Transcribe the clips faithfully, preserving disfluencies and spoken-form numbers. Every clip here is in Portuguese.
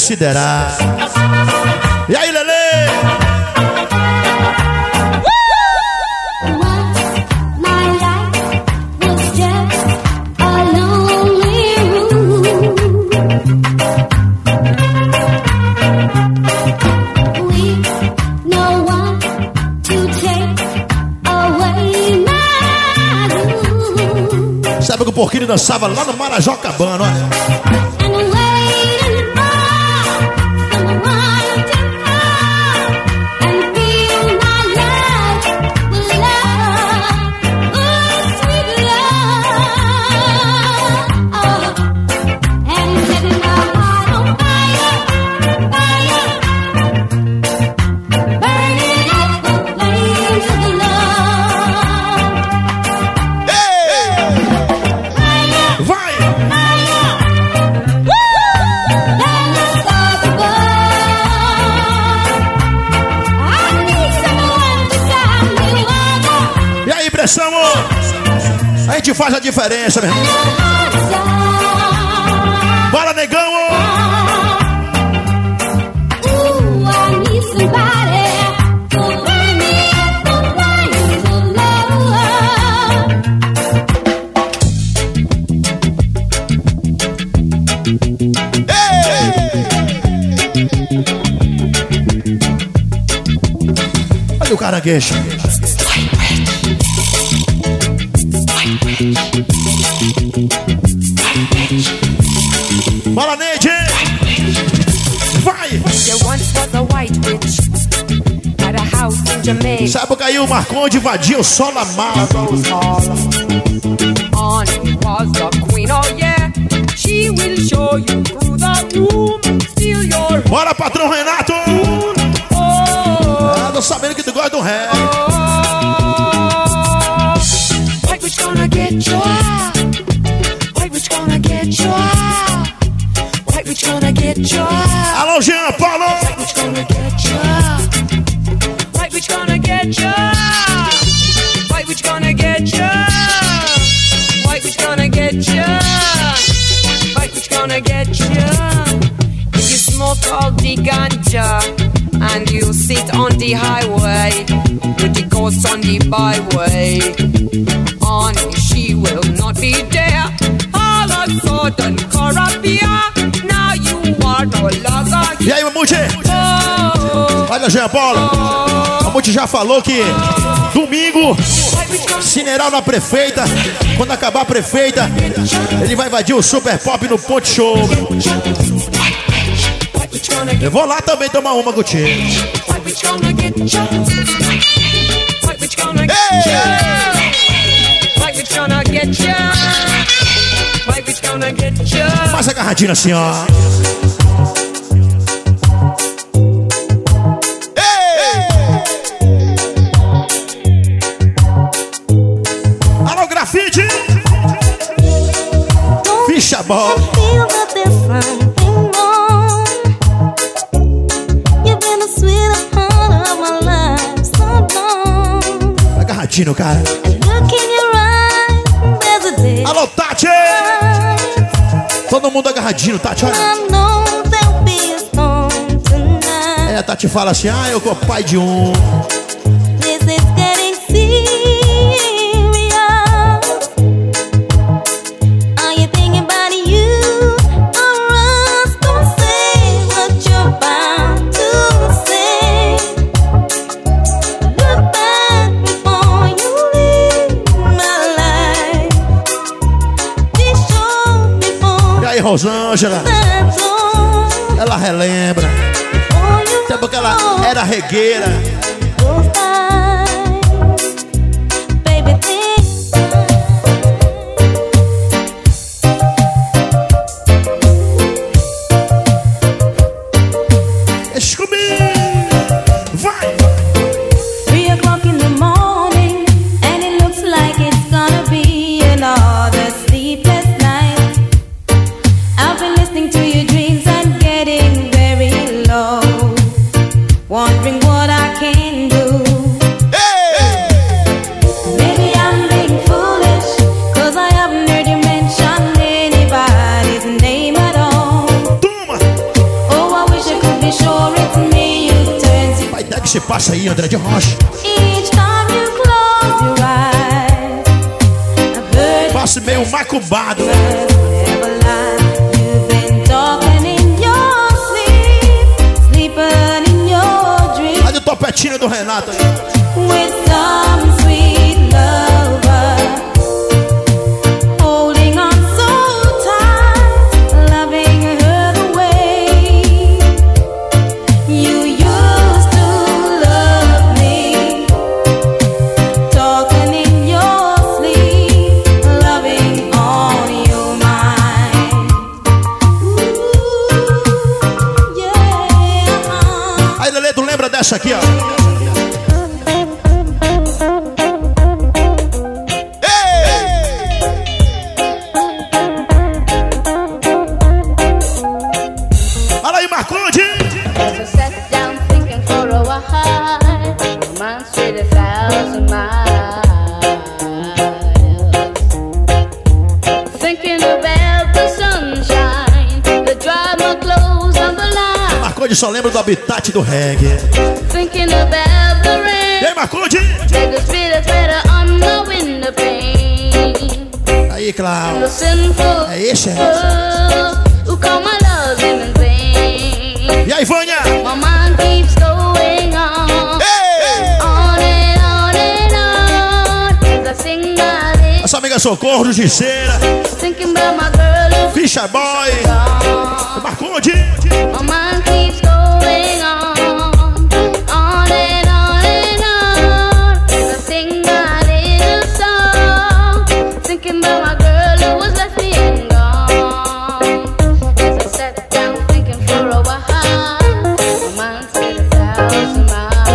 considerar. E aí, Lelê? Sabe que o Porquinho dançava lá no Marajó-Cabana, olha. A gente faz a diferença, meu irmão. Bora, negão! Olha o caranguejo. Bora, Neide! Vai! Sabe que aí o Marconde invadiu o Sol Amado. Bora, patrão Renato! Ah, tô sabendo que tu gosta do ré. Which gonna get you? Which gonna get you? Which gonna get you? Alô, Jean Paulo! Which gonna get you? Which gonna get you? Which gonna get you? Which gonna get you? Which gonna get you? If you smoke all the ganja and you sit on the highway with the ghosts on the byway, honey, she will not be there. All of a sudden, Caribbean, now you are no longer. E aí, Mamute? Oh, olha, Jean Paulo. Oh, Mamute já falou que domingo, Cineral na Prefeita. Quando acabar a Prefeita, ele vai invadir o Super Pop no Ponte Show. Eu vou lá também tomar uma contigo. Faz agarradinho assim, ó. Ei! Alô, grafite! Ficha bola. Agarradinho, cara. Alô, Tati! Todo mundo agarradinho, Tati, olha. É, a Tati fala assim, ah, eu sou pai de um. Rosângela, ela relembra tempo que ela era regueira. Deixa comigo, vai. Three o'clock in the morning and it looks like it's gonna be another sleepless night. I've been listening to your dreams and getting very low, wondering what I can do. Passe, passa aí, André de Rocha. Each time you close your eyes, I've heard Passe meio macumbado. never lie. You've been talking in your sleep, sleeping in your dreams. Olha o topetinho do Renato aí. With some sweet lover, holding on so tight, loving her the way you used to love me, talking in your sleep, loving on your mind. Ooh, yeah. Aí, Lelê, tu lembra dessa aqui, ó? Só lembro do habitat do reggae. Thinking about the rain. E aí, Marconde? Take a spirit better on the window pane. Aí, Cláudio. The sinful É esse, é who call my love in vain. E aí, Vânia? My mind keeps going on. Ei! On and on and on. As I sing my lips. Nossa amiga Socorro do Giceira. Thinking about my girl who Ficha Boy. gone. Marconde. My mind keeps going on, on and on and on. As I sing my little song, thinking about my girl who was left me and gone. As I sat down thinking for a while, my mind said a thousand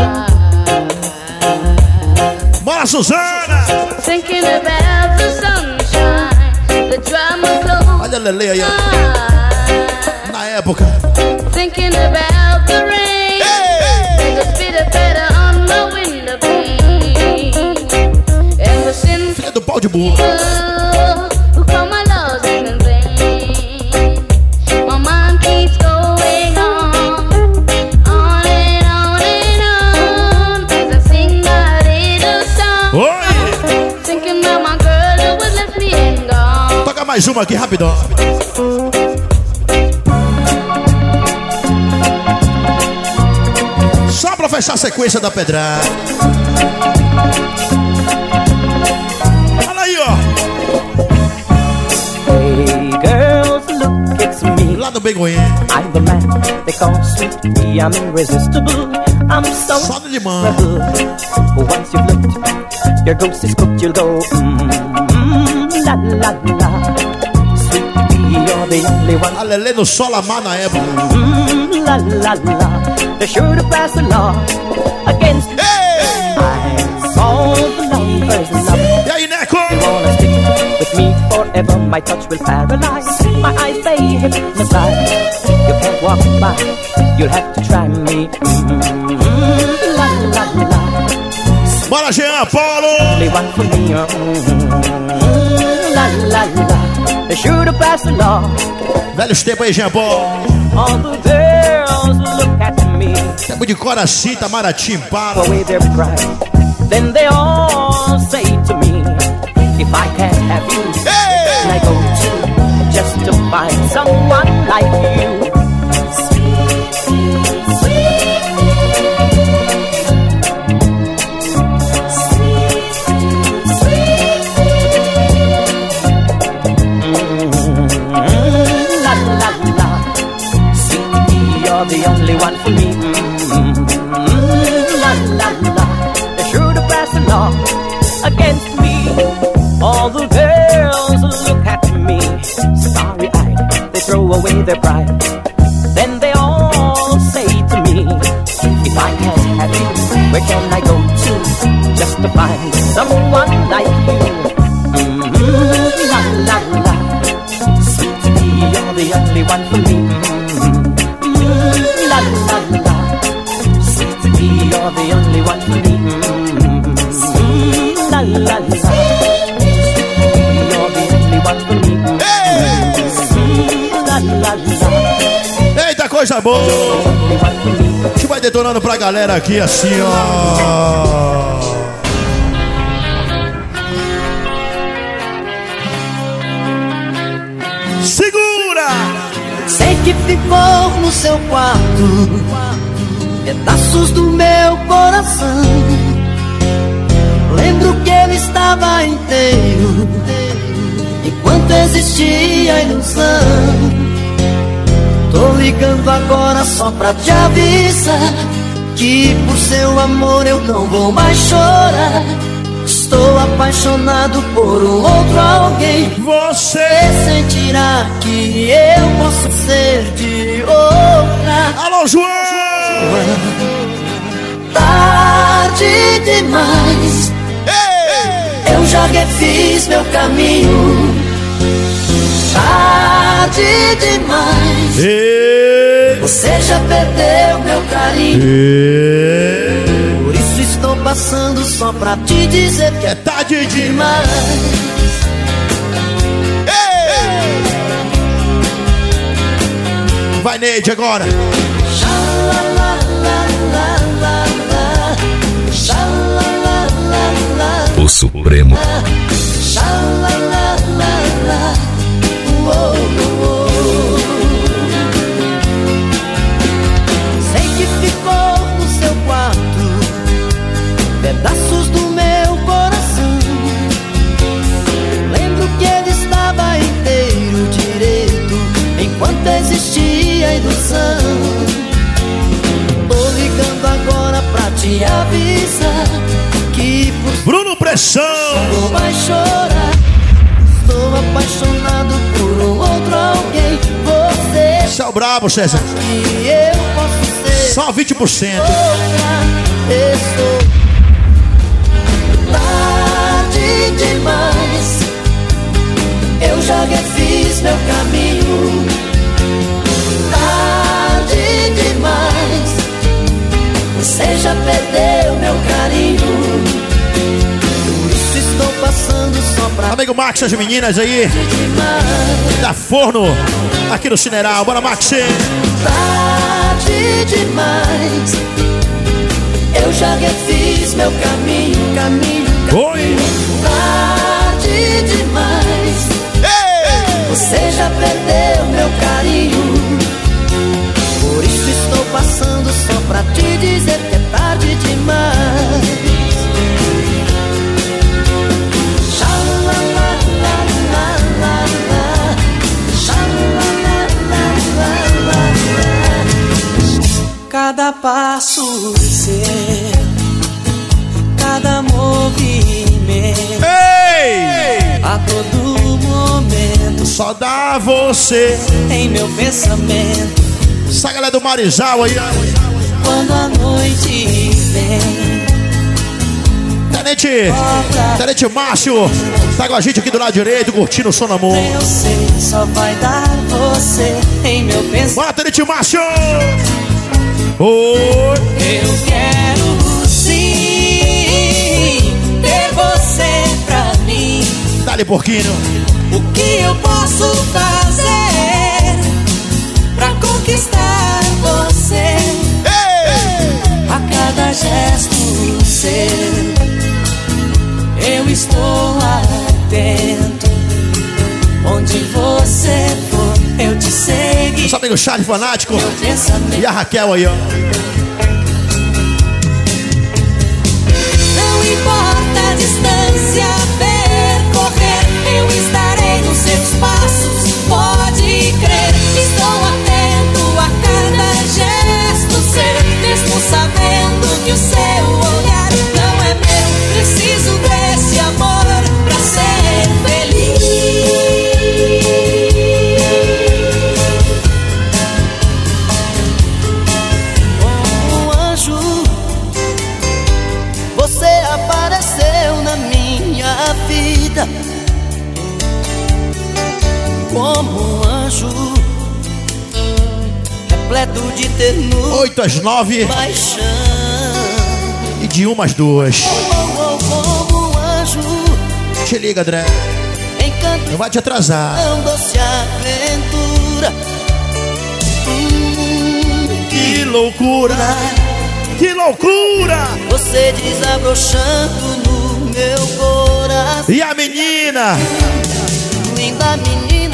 miles. Bora, Suzana. Thinking about the sunshine, the drama close. Olha a Lele aí, ó. Na época. Thinking about the rain. Hey! The spirit better on the window pane. And the sinful Filha do pau de burro. who call my loves in vain. My mind keeps going on, on and on and on. As I sing my little song. Oi! Thinking about my girl who was left me and gone. Toca mais uma aqui, rapidão. Só pra fechar a sequência da pedrada. Olha aí, ó. Hey girls, look, it's me. Lá no Begoinha. I'm the man they call sweet pea. I'm irresistible. I'm so Só de limão. once you've looked, your ghost is cooked. You'll go mmm, la la la. Sweet pea, you're the only one. A Lelê no Solamar na época. Mmm, la la la. They're sure to pass a law against me. Ei! I'm all the lovers love. E aí, Neco? You wanna stick with me forever? My touch will paralyze. My eyes they hypnotize. You can't walk by. You'll have to try me. Mm-hmm. La la la. Bora, Jean Paulo! Only one for me. Mm-hmm. La la la. They sure to pass a law. Velhos tempos aí, Jean Paulo. All the girls look at me. Tempo de Coracita, Maratim, para. Away their pride. Then they all say to me, if I can't have you, Hey! can I go to just to find someone like you? Sweet, sweet, sweet, sweet, sweet. Mm-hmm. La la la. See, you're the only one for me. Mm-hmm. La la la. They're sure to pass a law against me. All the girls look at me, starry-eyed. They throw away their pride. Then they all say to me, if I can't have you, where can I go to just to find someone like you? Mm-hmm. La la la. Sweet pea, you're the only one for me. Mm-hmm. La la la. Sweet pea, you're the only one for me. Mm-hmm. La la la. Eita, coisa boa! detonando pra galera aqui assim, ó. Segura! Sei que ficou no seu quarto pedaços do meu coração. Lembro que ele estava inteiro enquanto existia a ilusão. Tô ligando agora só pra te avisar que por seu amor eu não vou mais chorar. Estou apaixonado por um outro alguém. Você sentirá que eu posso ser de outra. Alô, João! Tarde demais. Ei! Eu já refiz meu caminho. Tarde demais. Ei! Você já perdeu meu carinho. Ei! Por isso estou passando só pra te dizer que é tarde demais. Ei! Vai, Neide, agora. O Supremo. Sei que ficou no seu quarto pedaços do meu coração. Lembro que ele estava inteiro direito enquanto existia a ilusão. Tô ligando agora pra te avisar que por Bruno Pressão não vou mais chorar. Estou apaixonado por um outro alguém. Você Esse é o brabo, César. que eu posso ser Só vinte por cento. outra pessoa. Tarde demais. Eu já refiz meu caminho. Tarde demais. Você já perdeu meu carinho. Por isso estou passando só pra Amigo Max, as meninas aí demais. da Forno, aqui no Cineral. Bora, Max. Tarde demais. Eu já refiz meu caminho, caminho, caminho. Oi! Tarde demais. Ei! Você já perdeu meu carinho. Por isso estou passando só pra te dizer que é tarde demais. Cada passo seu, cada movimento, Ei! a todo momento, Só dá você. em meu pensamento. Essa galera do Marizal aí. Quando a noite vem, Tenente, Tenente Márcio tá com a gente aqui do lado direito, curtindo o som no amor. eu sei, só vai dar você em meu pensamento. Bora, Tenente Márcio! Oi! Eu quero sim ter você pra mim. Dá-lhe, porquinho. O que eu posso fazer pra conquistar você? Ei! A cada gesto seu, eu estou atento. Onde você for, eu te segui. Nosso amigo Charles Fanático Meu pensamento. e a Raquel aí, ó. Não importa a distância percorrer, eu estarei nos seus passos, pode crer. Estou atento a cada gesto seu, mesmo sabendo que o seu olhar não é meu. Preciso desse amor pra ser feliz. Como um anjo, você apareceu na minha vida. Como um anjo, repleto de ternura, Oito às nove paixão. e de uma às duas. Oh, oh, oh, como um anjo, Te liga, André. encanto, Não vai te atrasar. tão doce aventura. Hum, Que loucura! Que loucura! Você desabrochando no meu coração. E a menina? Linda menina,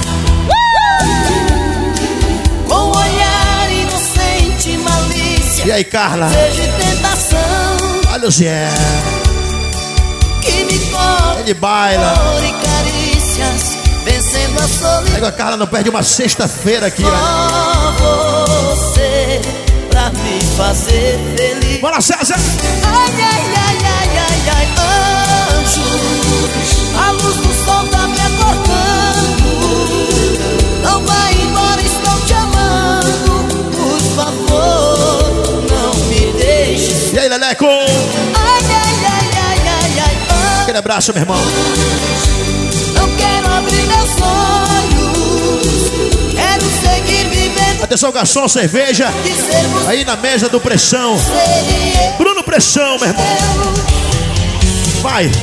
com olhar inocente, malícia. E aí, Carla? Desejo e tentação. Olha o Zé. Que me cobre Ele baila. amor e carícias, vencendo a solidão. Pega a Carla, não perde uma sexta-feira aqui, ó. Só você pra me fazer feliz. Bora, César! Ai, ai, ai, ai, ai, ai, anjos, a luz do sol tá me acordando. Não vai embora, estou te amando. Por favor, não me deixe. E aí, Leleco? Ai, ai, ai, ai, ai, ai, Aquele abraço, meu irmão. não quero abrir meus olhos, quero seguir vivendo. Atenção, garçom, cerveja. Dizer você Aí na mesa do Pressão. e Bruno Pressão, meu irmão. eu. Vai.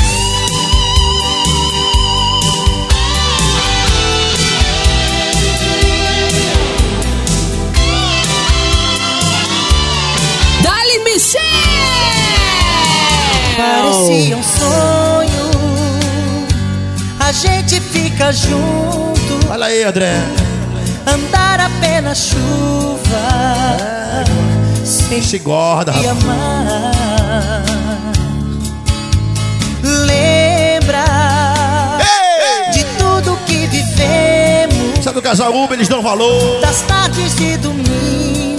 Dali Michel! Parecia um sonho, a gente fica junto, Olha aí, André. andar apenas chuva, sem Se gorda, te rapaz. amar. Lembra Ei! de tudo que vivemos, Sabe o casal Uber, eles dão valor. das tardes de domingo,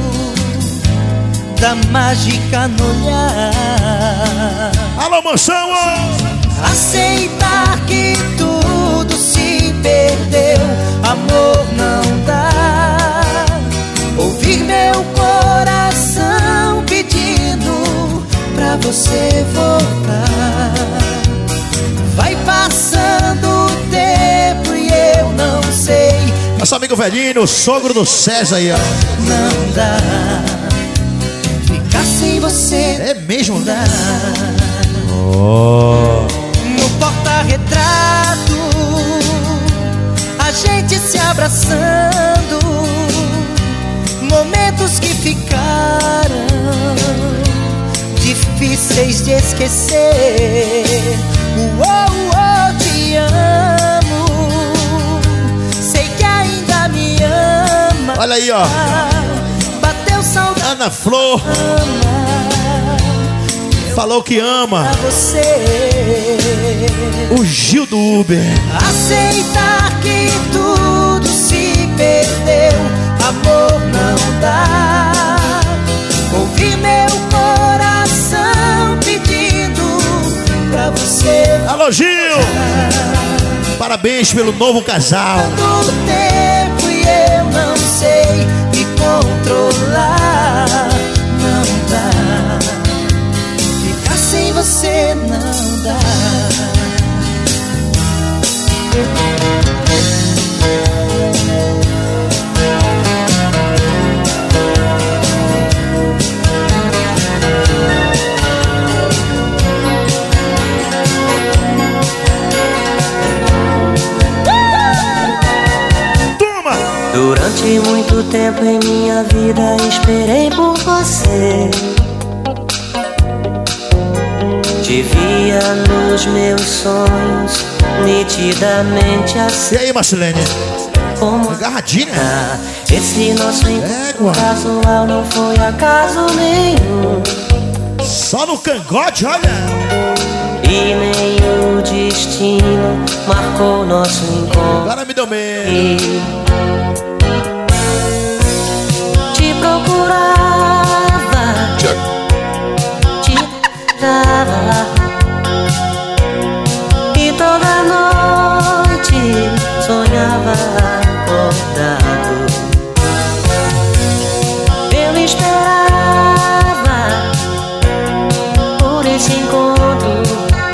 da mágica no olhar. Alô, mansão, ó. Aceitar que tudo se perdeu, amor não dá. Ouvir meu coração pedindo pra você voltar. Vai passando o tempo e eu não sei, Nosso amigo velhinho, o sogro do César aí, ó. não dá. Ficar sem você É mesmo, não dá. né? Oh. No porta-retrato, a gente se abraçando, momentos que ficaram difíceis de esquecer. Uou, uou, te amo, sei que ainda me ama. Olha aí, ó. Bateu saudade, Ana Flor falou que ama pra você. o Gil do Uber. Aceitar que tudo se perdeu, amor não dá. Ouvir meu coração pedindo pra você. Alô, Gil! Parabéns pelo novo casal. Todo tempo e eu não sei me controlar. Não dá. Ficar sem você não dá. Toma! Durante muito tempo em minha vida esperei por você. Te via nos meus sonhos, nitidamente assim E aí, Marcelene? como Agarradinha? ah, esse nosso Égua. encontro casual não foi acaso nenhum. Só no cangote, olha. E nem o destino marcou nosso encontro. Agora me deu medo. E te procurava, te dava, e toda noite sonhava acordado. Eu esperava por esse encontro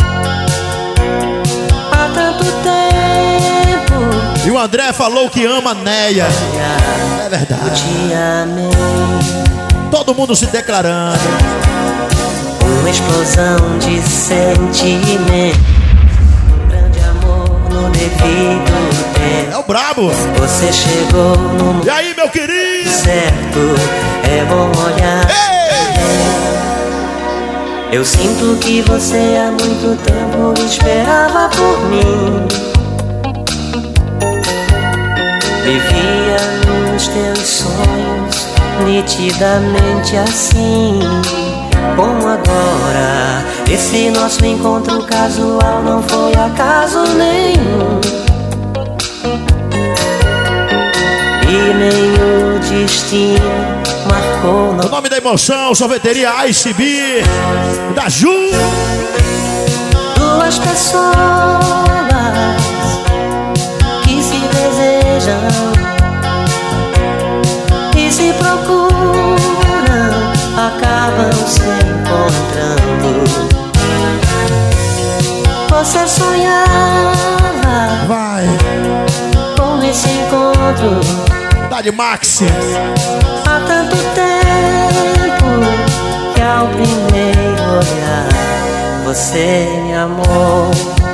há tanto tempo. E o André falou que ama a Neia. É Eu verdade. te amei. Todo mundo se declarando. Uma explosão de sentimento, um grande amor no devido tempo. É o brabo. Você chegou no E aí, meu querido? certo, é bom olhar Ei! Eu sinto que você há muito tempo esperava por mim. Vivia nos teus sonhos, nitidamente assim. Como agora, esse nosso encontro casual não foi acaso nenhum. E nem o destino marcou. O nome da emoção, sorveteria Ice B da Ju. Duas pessoas que se desejam e se procuram, acabam se encontrando. Você sonhava Vai. com esse encontro Dá-lhe Maxi. há tanto tempo que ao primeiro olhar você me amou.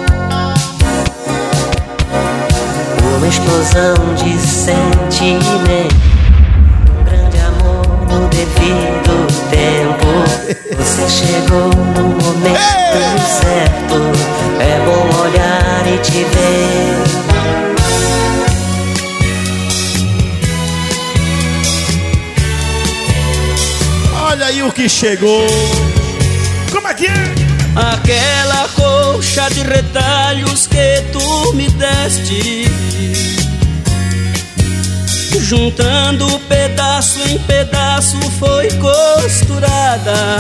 Uma explosão de sentimento, um grande amor no devido tempo. Você chegou no momento certo. É bom olhar e te ver. Olha aí o que chegou. Como é que é? Aquela colcha de retalhos que tu me deste, juntando pedaço em pedaço, foi costurada.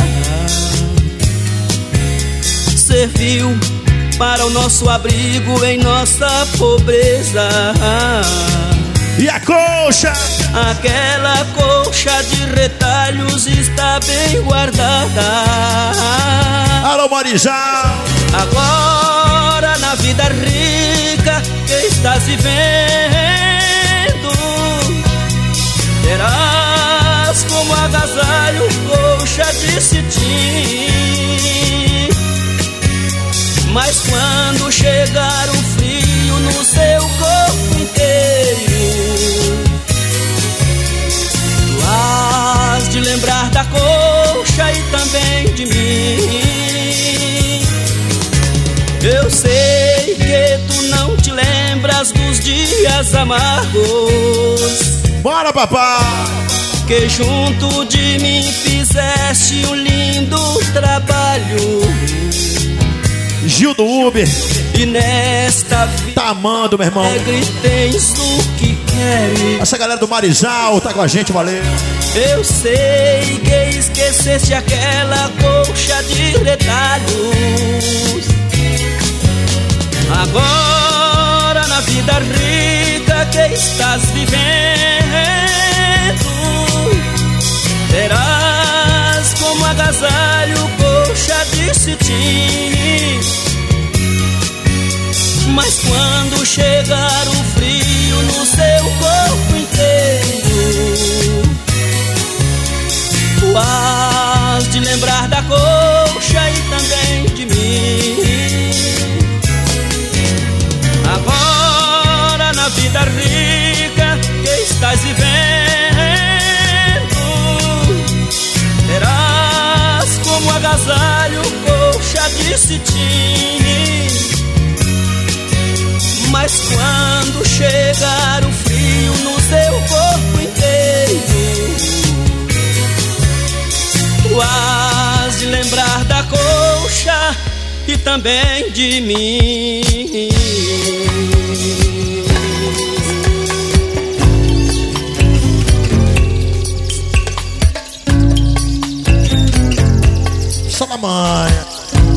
Serviu para o nosso abrigo em nossa pobreza. E a colcha? Aquela colcha de retalhos está bem guardada. Alô, Marizal. Agora na vida rica que estás vivendo, terás como agasalho colcha de cetim. Mas quando chegar o frio no seu corpo inteiro, tu hás de lembrar da colcha e também de mim. Eu sei que tu não te lembras dos dias amargos. Bora, papai! Que junto de mim fizeste um lindo trabalho. Gil do Uber. E nesta vida tá amando, meu irmão. Tens o que queres. Essa galera do Marizal tá com a gente, valeu. Eu sei que esqueceste aquela colcha de retalhos. Agora na vida rica que estás vivendo, terás como agasalho colcha de cetim. Mas quando chegar o frio no seu corpo inteiro, tu hás de lembrar da colcha e também de mim. Agora na vida rica que estás vivendo, terás como agasalho colcha de cetim. Mas quando chegar o frio no seu corpo inteiro, tu hás de lembrar da colcha e também de mim. Só na manha.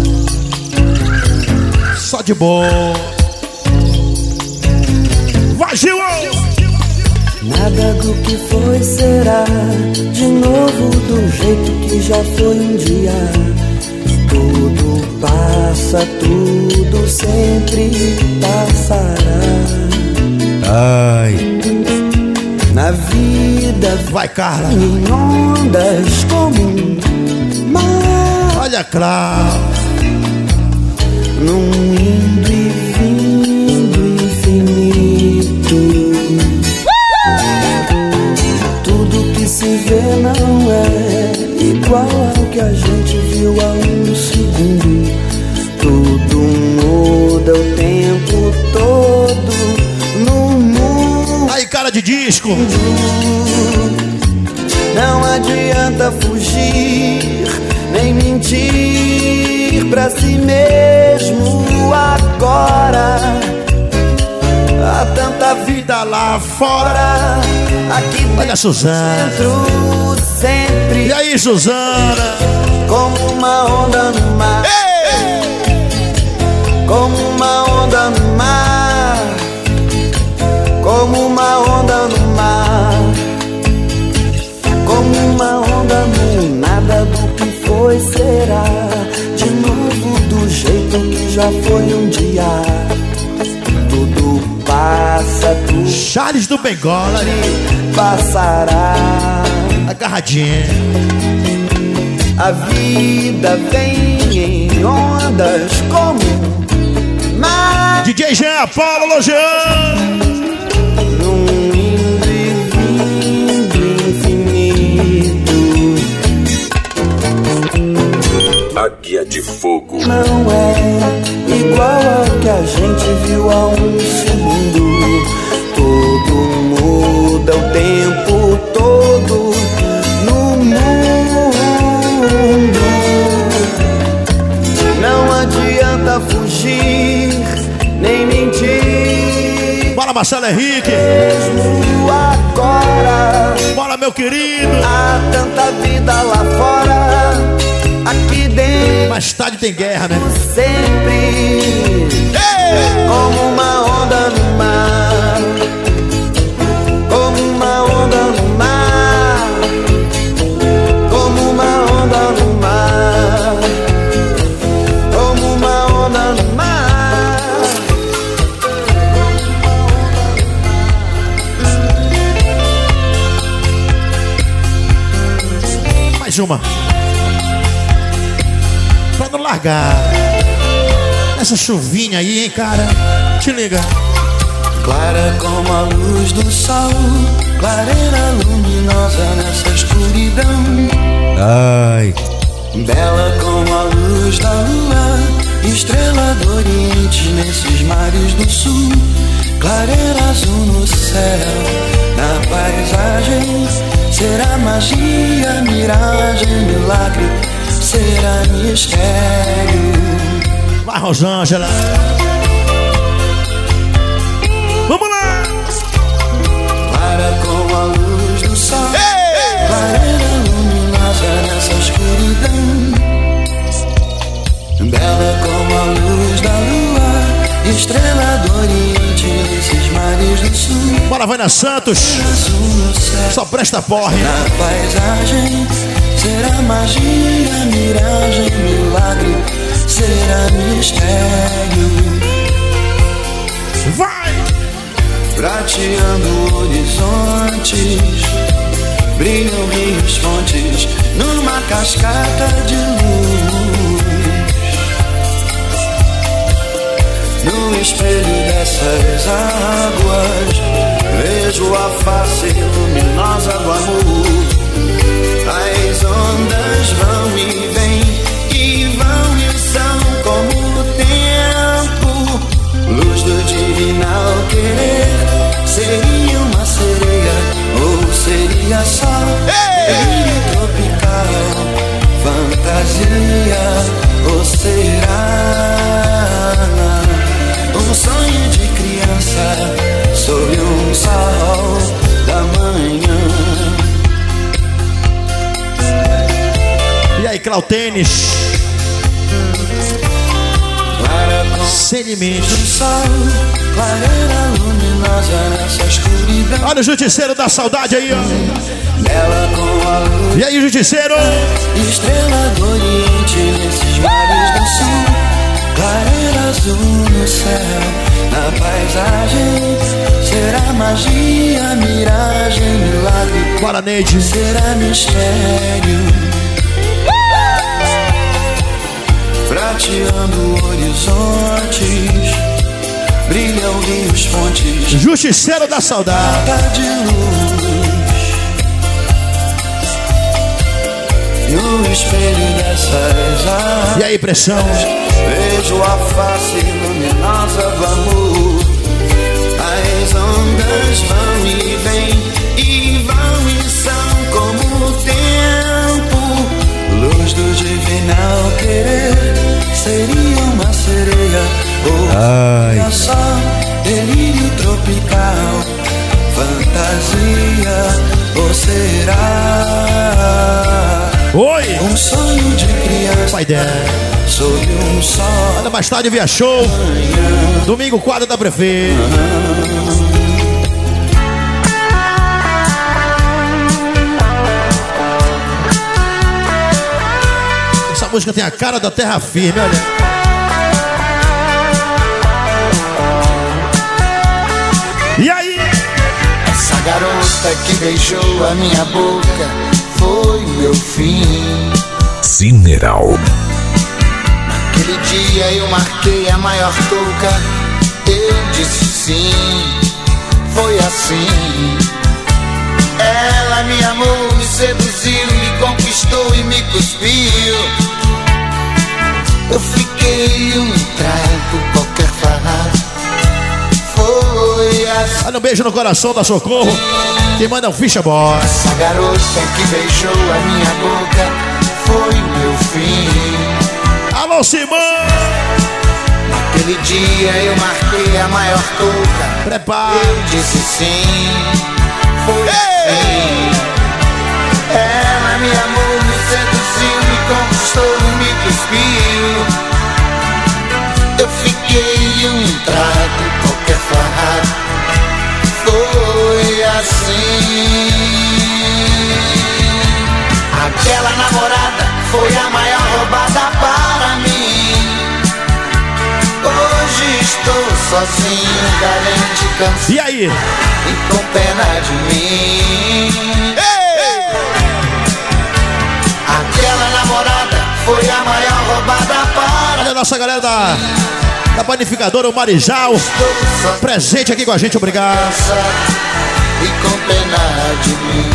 Só de boa. Vai, Gil! Nada do que foi será de novo do jeito que já foi um dia. Tudo passa, tudo sempre passará. Ai. Na vida vai, Carla, em ondas como um mar. Olha, claro. Num indo e vindo infinito. Tudo que se vê não é igual a disco. Não adianta fugir, nem mentir pra si mesmo agora. Há tanta vida lá fora, aqui olha a Suzana. dentro sempre. E aí, Suzana? Como uma onda no mar. Ei! Como uma onda no mar. Como uma onda no mar. Como uma onda no nada do que foi será. De novo do jeito que já foi um dia. Tudo passa, tudo Charles do Bengola passará. agarradinha. A vida vem em ondas como mar. D J Jean, Apolo, Lojean. Num indo e vindo infinito. Águia de Fogo. Não é igual ao que a gente viu há um segundo. Tudo muda o tempo todo no mundo. Não adianta fugir, nem mentir. Bora, Marcelo Henrique. Mesmo agora. Bora, meu querido. Há tanta vida lá fora, aqui dentro. Mais tarde tem guerra, né? Sempre. Ei! Como uma onda no mar. Como uma onda no mar. Como uma onda no mar. Como uma onda no mar. Mais uma. Pra não largar. Essa chuvinha aí, hein, cara? Te liga. Clara como a luz do sol, clareira luminosa nessa escuridão. Ai. Bela como a luz da lua, estrela do oriente nesses mares do sul. Clareira azul no céu, na paisagem. Será magia, miragem, milagre, será mistério. Vai, Rosângela. Vamos lá. Clara como a luz do sol, clareira luminosa nessa escuridão. Bela como a luz da lua, estrela do oriente nesses mares do sul. Bora, vai na Santos. Só presta porre. Na paisagem, será magia, miragem, milagre, será mistério. Vai! Prateando horizontes, brilham rios, fontes, numa cascata de luz. No espelho dessas águas, vejo a face luminosa do amor. As ondas vão e vêm, e vão e são como o tempo. Luz do divinal querer, seria uma sereia ou seria só brilho tropical, fantasia ou será um sonho de criança sob um sol da manhã. E aí, Clautênis? Sedimentos. Clareira luminosa nessa escuridão. Olha o justiceiro da saudade aí, ó. Bela com a luz. E aí, justiceiro? Estrela do oriente nesses mares do sul. Clareira azul no céu, na paisagem. Será magia, miragem, milagre. Bora, Neide. Será mistério. Prateando horizontes, brilham rios, fontes. Justiceiro da saudade. De luz. No espelho dessas águas, e aí, pressão? vejo a face luminosa do amor. As ondas vão e vêm, final querer seria uma sereia. Olha só, delírio tropical, fantasia, ou será Oi! Um sonho de criança. Pai dela. Sob um sol. Ainda mais tarde via show. Domingo, quadra da Prefeita. Essa música tem a cara da terra firme, olha. E aí? Essa garota que beijou a minha boca foi meu fim. Cineral. Naquele dia eu marquei a maior touca. Eu disse sim, foi assim. Ela me amou, me seduziu, me conquistou e me cuspiu. Eu fiquei um trago, qualquer farra. Foi assim. Olha um beijo no coração da Socorro. Quem manda é o Ficha Boy. Essa garota que beijou a minha boca foi meu fim. Alô, Simão! Naquele dia eu marquei a maior touca. Prepara. Eu disse sim, foi assim. Ela me amou, me seduziu, me conquistou e me cuspiu. Eu fiquei um trago, qualquer farrapo. Foi assim. Aquela namorada foi a maior roubada para mim. Hoje estou sozinho, carente, cansado. E aí? E com pena de mim. Ei! Aquela namorada foi a maior roubada para. Olha a nossa galera da, da panificadora, o Marijal. Presente aqui com a gente, obrigado. E com pena de mim.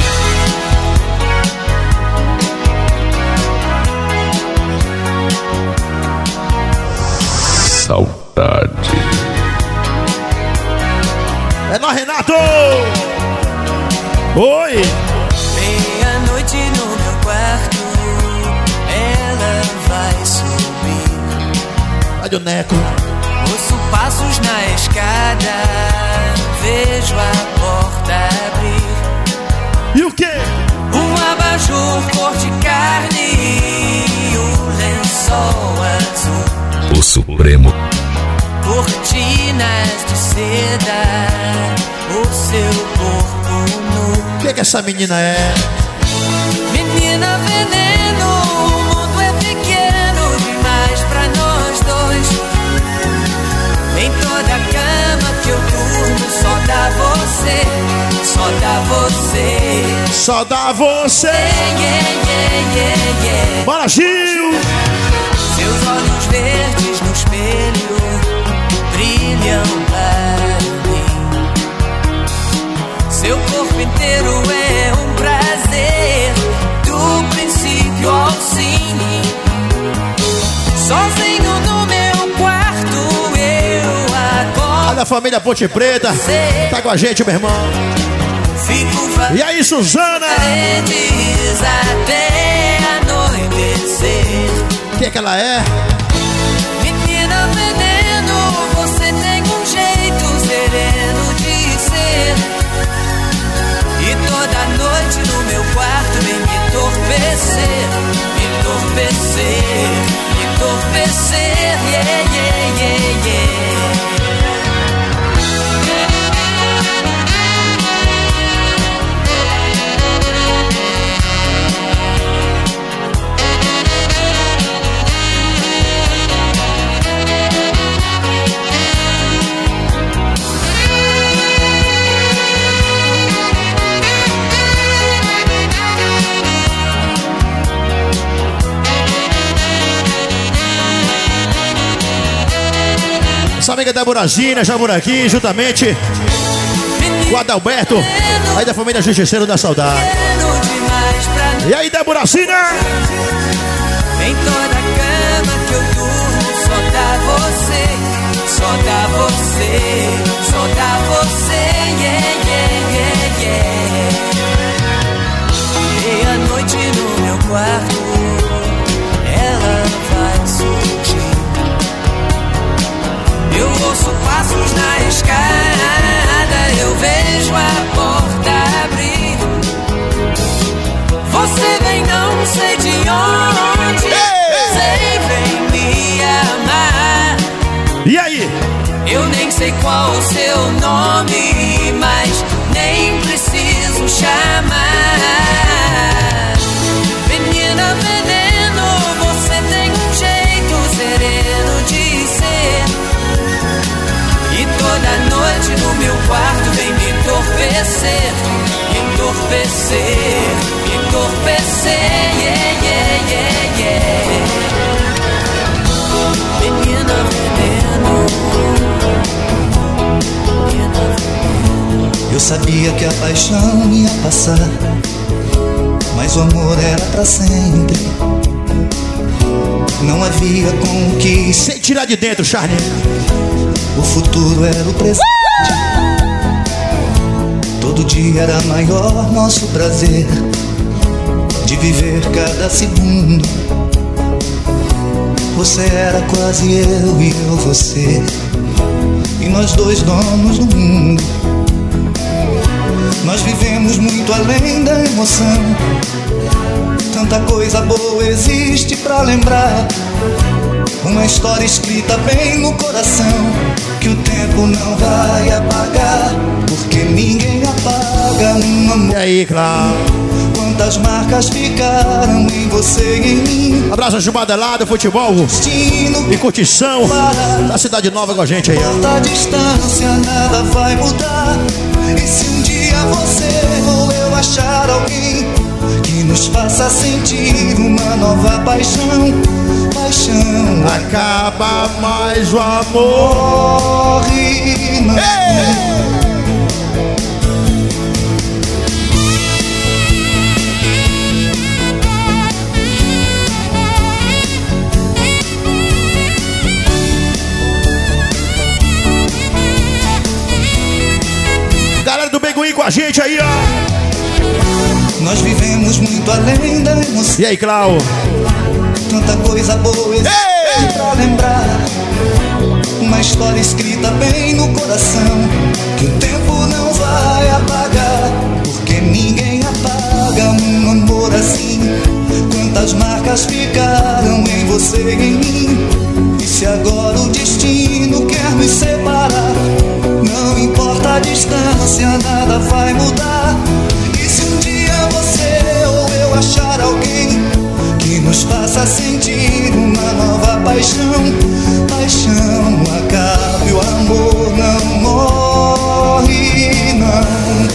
Saudade. É nóis, Renato! Oi! Meia-noite no meu quarto, ela vai subir. Olha o Neco. Ouço passos na escada, vejo a porta abrir. E o quê? Um abajur cor de carne e o lençol azul. O Supremo. Cortinas de seda, o seu corpo nu. O que, que essa menina é? Menina veneno, o mundo é pequeno demais pra nós dois. Em toda cama que eu durmo só dá você, só dá você. Só dá você. Yeah, yeah, yeah, yeah, yeah. Bora, Gil! Seus olhos verdes no espelho brilham para mim. Seu corpo inteiro é um prazer, do princípio ao fim. Sozinho no meu quarto eu acordo. Olha a família Ponte Preta. Tá com a gente, meu irmão. Fico E aí, Suzana? paredes até anoitecer. O que, que ela é? Menina veneno, você tem um jeito sereno de ser. E toda noite no meu quarto vem me entorpecer, me entorpecer, me entorpecer, yeah, yeah, yeah, yeah. Essa amiga da Burazinha já por aqui, juntamente com o Adalberto, aí da família Justiceiro da Saudade. E aí, Deborazinha? Em toda cama que eu durmo só dá você, só dá você, só dá você, yeah, yeah, yeah, yeah. Meia-noite no meu quarto, aí. Eu nem sei qual o seu nome, mas nem preciso chamar. Menina veneno, você tem um jeito sereno de ser. E toda noite no meu quarto vem me entorpecer, me entorpecer, me entorpecer, yeah, yeah, yeah, yeah. Menina veneno, menina veneno. Eu sabia que a paixão ia passar, mas o amor era pra sempre. Não havia com o que sem tirar de dentro, Charlie. O futuro era o presente. Todo dia era maior nosso prazer de viver cada segundo. Você era quase eu e eu você, e nós dois donos do mundo. Nós vivemos muito além da emoção. Tanta coisa boa existe pra lembrar. Uma história escrita bem no coração, que o tempo não vai apagar, porque ninguém apaga um amor. E aí, claro. Quantas marcas ficaram em você e em mim. Abraço a chumbada lá do futebol e curtição da Cidade Nova com a gente aí. A distância nada vai mudar. E se um dia você ou eu achar alguém que nos faça sentir uma nova paixão, paixão acaba mais o amor. Morre, não. Ei! Galera do Beguim com a gente aí, ó. Nós vivemos muito além da emoção. E aí, Clau? Tanta coisa boa existe pra lembrar. Uma história escrita bem no coração, que o tempo não vai apagar, porque ninguém apaga um amor assim. Quantas marcas ficaram em você e em mim. E se agora o destino quer nos separar, não importa a distância, nada vai mudar. E se um dia você ou eu achar alguém que nos faça sentir uma nova paixão, paixão acaba e o amor não morre, não.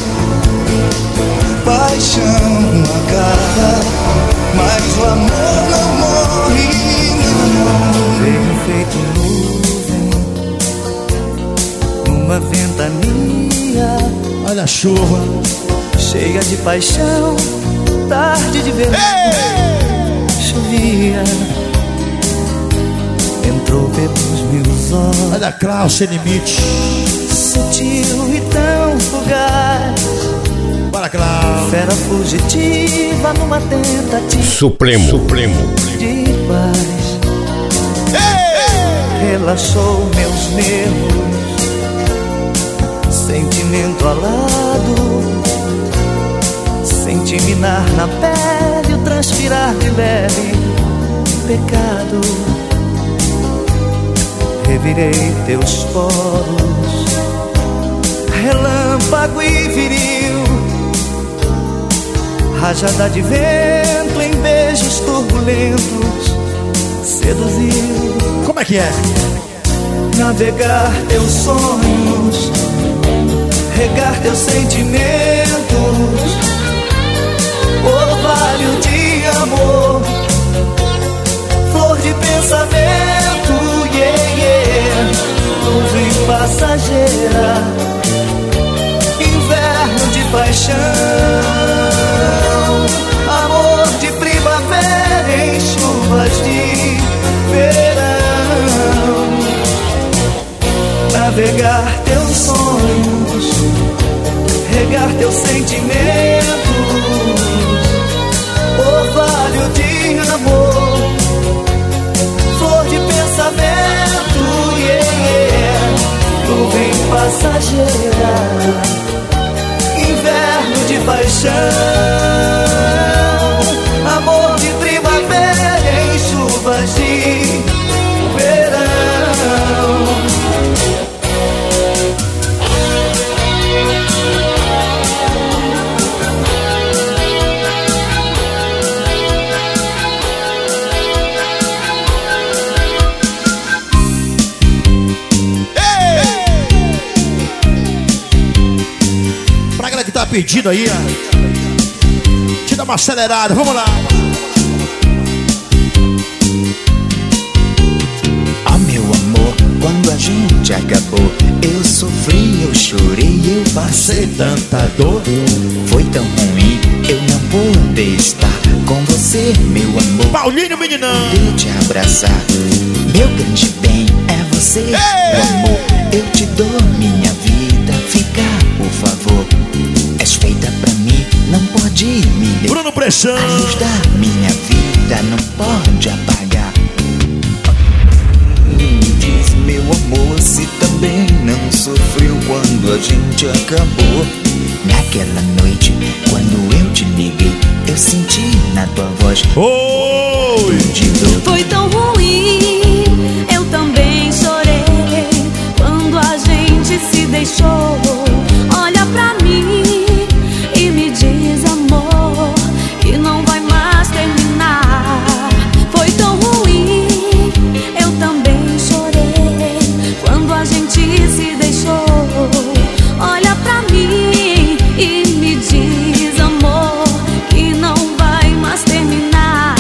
Paixão acaba, mas o amor não morre, não. Veio feito nuvem numa ventania. Olha a chuva cheia de paixão, tarde de verão. Chovia, entrou pelos meus olhos. Olha a Clau, sem limite. Sutil e tão fugaz. Bora, Clau. Fera fugitiva numa tentativa Supremo, Supremo de paz. Relaxou meus nervos, sentimento alado. Senti minar na pele o transpirar de leve pecado. Revirei teus poros, relâmpago e viril, rajada de vento em beijos turbulentos, seduziu. Como é que é? Navegar teus sonhos, regar teus sentimentos, orvalho de amor, flor de pensamento, yeah, yeah. Nuvem passageira, inverno de paixão, amor de primavera em chuvas de verão. Navegar teus sonhos, regar teus sentimentos, orvalho de amor, flor de pensamento, yeah, yeah. Nuvem passageira, inverno de paixão, amor de primavera em chuvas de verão. pedindo aí, ó. Te dá uma acelerada, vamos lá. Ah, meu amor, quando a gente acabou, eu sofri, eu chorei, eu passei tanta dor. Foi tão ruim eu não poder estar com você, meu amor. Paulinho, meninão, poder te abraçar. Meu grande bem é você, Ei! meu amor. Eu te dou minha vida, fica, por favor. És feita pra mim, não pode me deixar. Bruno Pressão, a luz da minha vida não pode apagar. Me diz, meu amor, se também não sofreu quando a gente acabou. Naquela noite, quando eu te liguei, eu senti na tua voz. Oi! Foi tão ruim, eu também chorei quando a gente se deixou. Olha pra mim e me diz, amor, que não vai mais terminar. Foi tão ruim, eu também chorei quando a gente se deixou. Olha pra mim e me diz, amor, que não vai mais terminar.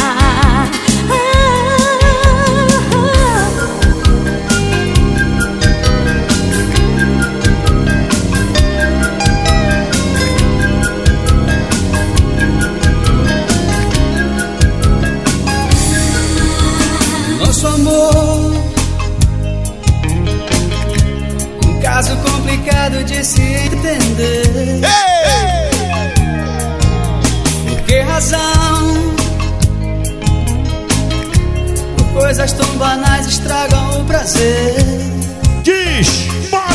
Nosso amor, um caso complicado de se entender. Por que razão? Por coisas tão banais estragam o prazer. Diz, bora!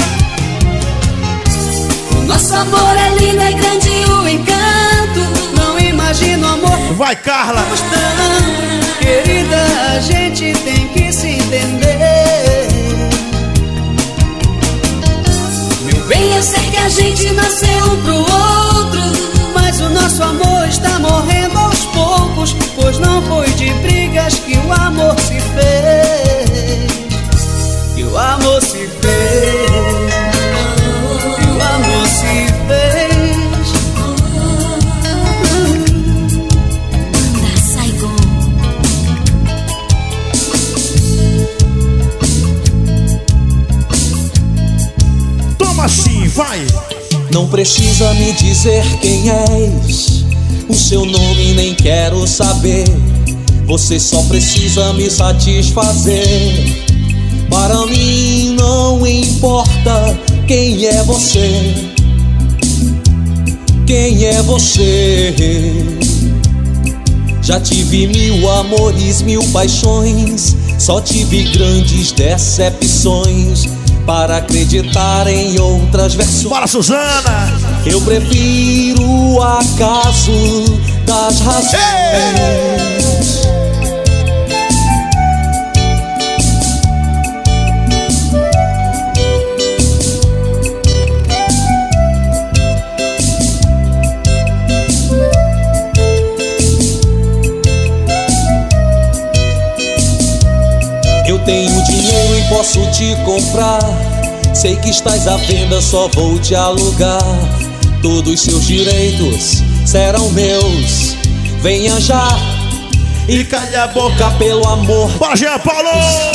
O nosso amor é lindo, é grande o encanto. Não imagino amor. Vai, Carla! Tanto, querida, a gente tem que se entender. Meu bem, eu sei que a gente nasceu um pro outro, mas o nosso amor está morrendo aos poucos, pois não foi de brigas que o amor se fez. Que o amor se fez. Que o amor se fez. da Saigon. Toma assim, vai! Não precisa me dizer quem és, o seu nome nem quero saber. Você só precisa me satisfazer. Para mim não importa quem é você. Quem é você? Já tive mil amores, mil paixões, só tive grandes decepções para acreditar em outras versões. Bora, Suzana! Eu prefiro o acaso das razões. Ei! Eu tenho dinheiro e posso te comprar. Sei que estás à venda, só vou te alugar. Todos seus direitos serão meus. Venha já e calhe a boca, pelo amor. Bora, Jean Paulo!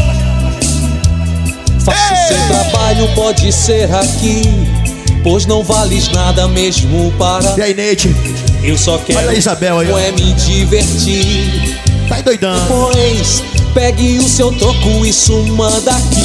Faça o seu trabalho, pode ser aqui, pois não vales nada mesmo para. E aí, Neide? Eu só quero. Olha a Isabel aí. Não é me divertir. Tá doidão. Pois pegue o seu troco e suma daqui.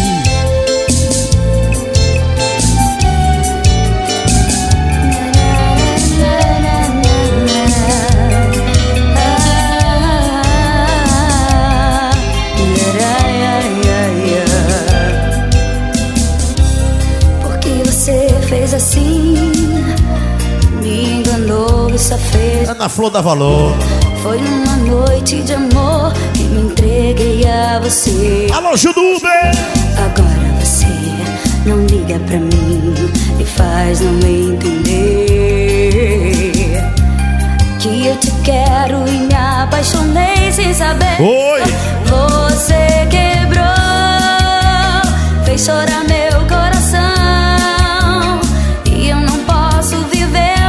Porque você fez assim, me enganou e só fez. Tá na flor da valor. Foi numa noite de amor que me entreguei a você. Alô, Juduber! Agora você não liga pra mim e faz não me entender que eu te quero e me apaixonei sem saber. Oi! Você quebrou, fez chorar meu coração e eu não posso viver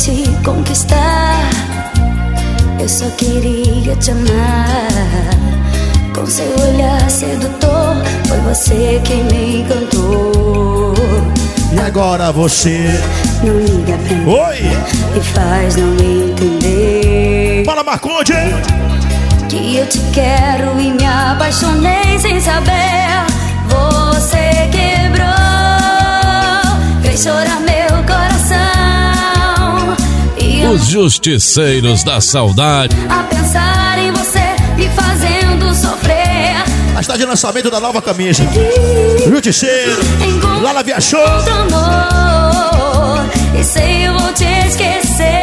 te conquistar. Eu só queria te amar. Com seu olhar sedutor, foi você quem me encantou. E agora você não liga pra mim. Oi! Me faz não entender. Fala, Marconde! Que eu te quero e me apaixonei sem saber. Você quebrou, fez chorar meu coração. E os justiceiros da saudade. A pensar em você, me fazendo sofrer. A está de lançamento da nova camisa. Justiceiro, lá na Via Show. Amor, e sei eu vou te esquecer.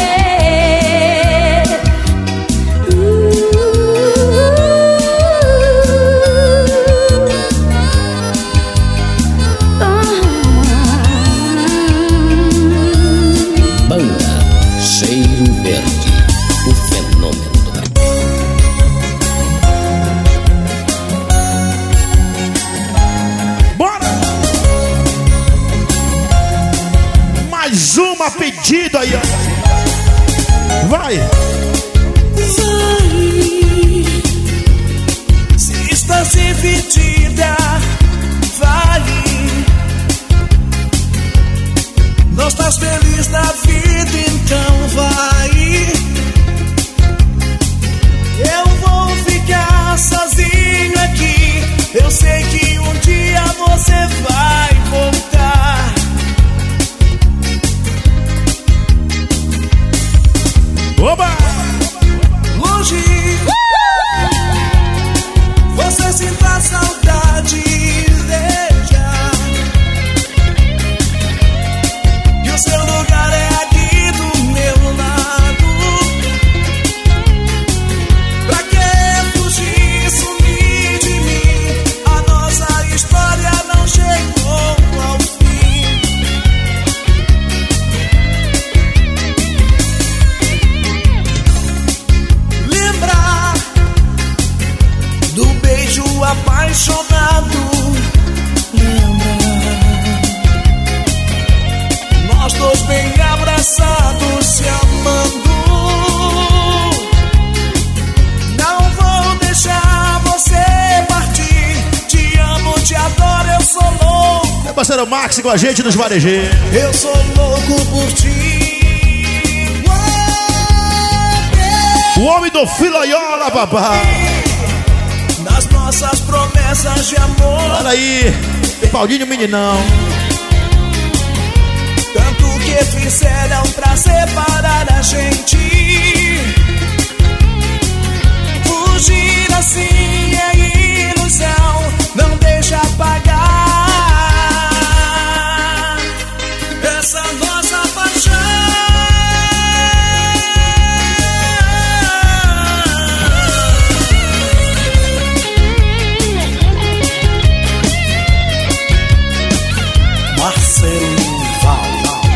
Banda Cheiro Verde, o fenômeno do bora! Mais uma pedida aí, ó. Vai! Vai, se estás dividida, vale. Não estás feliz na vida, então vai. Eu vou ficar sozinho aqui. Eu sei que um dia você vai voltar. Oba! Longe, você sinta saudade, veja. E o seu lugar é aqui do meu lado. Pra que fugir, sumir de mim? A nossa história não chegou ao fim. Lembrar do beijo apaixonado. Lembra nós dois bem abraçados, se amando. Não vou deixar você partir. Te amo, te adoro, eu sou louco. Meu parceiro Max com a gente nos varejeiros. Eu sou louco por ti. O homem do Filoiola, babá. Nas nossas promessas de amor. Olha aí, Paulinho Meninão. Tanto que fizeram pra separar a gente. Fugir assim é ilusão. Não deixa apagar essa nossa paixão. Marcelo Val.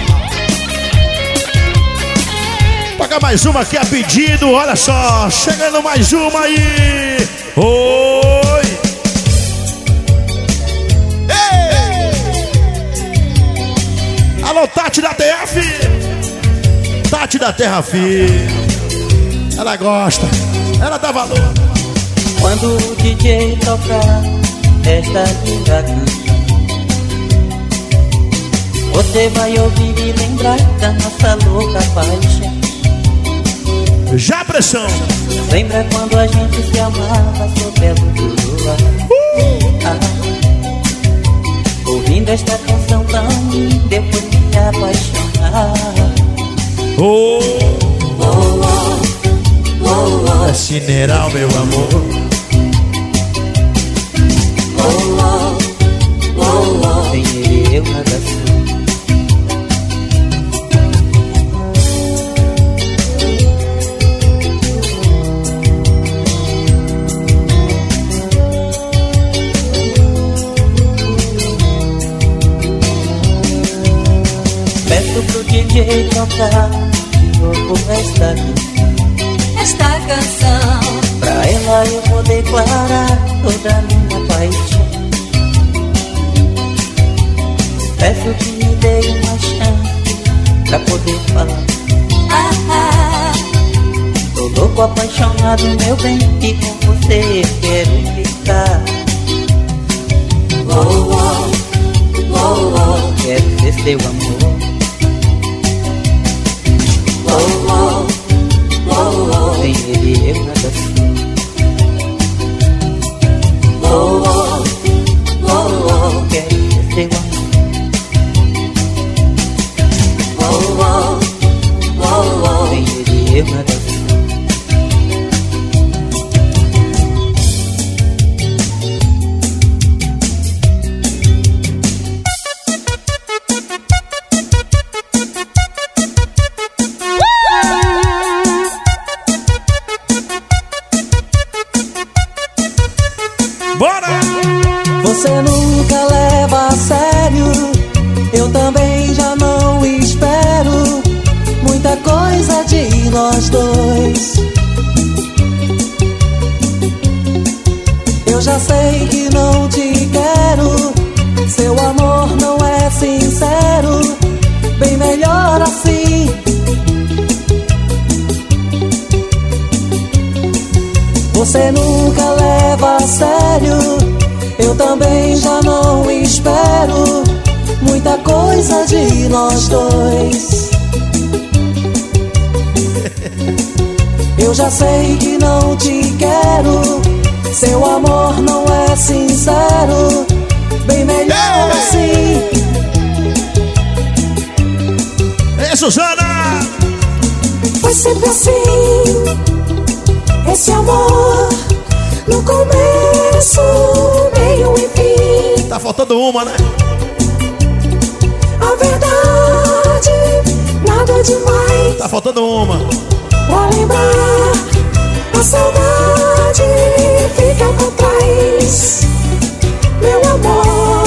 Paga mais uma que é pedido, olha só. Chegando mais uma aí. Oi! Ei! Alô, Tati da T F. Tati da Terra Firme. Ela gosta, ela dá valor. Quando o D J tocar esta linda canção, você vai ouvir e lembrar da nossa louca paixão. Já pressão. Lembra quando a gente se amava sob a luz do luar? Ah, ouvindo esta canção tão linda, eu fui me apaixonar. Oh, oh, oh, oh, oh. É Cineral, meu amor. Oh, oh, oh, oh. Sem ele eu nada sou. Pro D J tocar de novo esta canção. Esta canção. Pra ela eu vou declarar toda a minha paixão. Peço que me dê uma chance pra poder falar. Ah, ah. Tô louco, apaixonado, meu bem, e com você quero ficar. Oh, oh, oh, oh. Quero ser seu amor. Oh, oh, oh, oh. Sem ele eu nada sou. Oh, oh, oh, oh. Quero ser seu amor. Oh, oh, oh, oh. Sem ele eu nada sou. Você nunca leva a sério, eu também já não espero muita coisa de nós dois. Eu já sei que não te quero, seu amor não é sincero, bem melhor assim. Você nunca leva a sério, eu também já não espero muita coisa de nós dois. Eu já sei que não te quero, seu amor não é sincero, bem melhor assim. É, Suzana! Foi sempre assim, esse amor, no começo, meio e fim. Tá faltando uma, né? A verdade, nada demais. Tá faltando uma. Pra lembrar, a saudade fica pra trás, meu amor.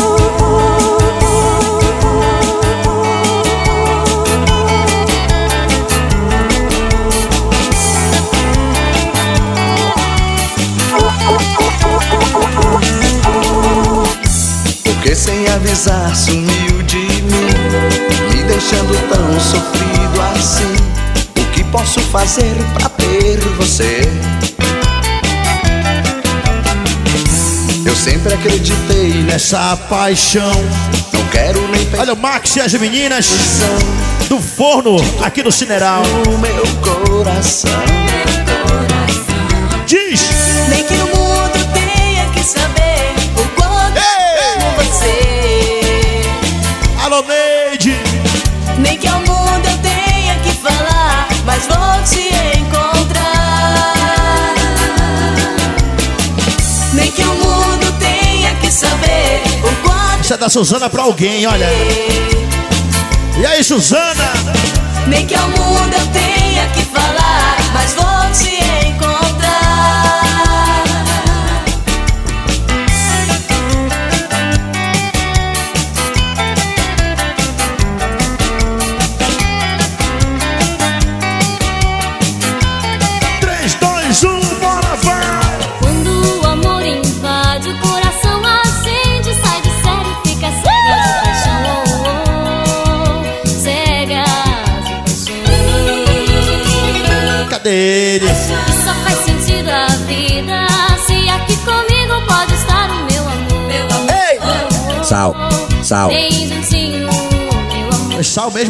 Porque sem avisar sumiu de mim, me deixando tão sofrido assim. O que posso fazer pra ter você? Eu sempre acreditei nessa paixão. Não quero nem pensar. Olha o Max e as meninas do forno aqui no Cineral. O meu coração. Diz! Nem que o mundo tenha que saber o quanto amo você. Alô, Neide! Nem que ao mundo eu tenha que falar, mas vou te encontrar. Nem que o mundo tenha que saber o quanto. Isso é da Suzana pra alguém, olha. E aí, Suzana? Nem que ao mundo eu tenha que falar, mas vou te encontrar. três, dois, um, bora, vai! Quando o amor invade o coração, acende, sai de sério, fica cega de paixão. Oh, oh, cega de paixão. Cadê ele? Só faz sentido a vida se aqui comigo pode estar o meu amor. Meu amor. Ei! Oh, oh, Sal, sal. Bem juntinho, meu amor. É sal mesmo?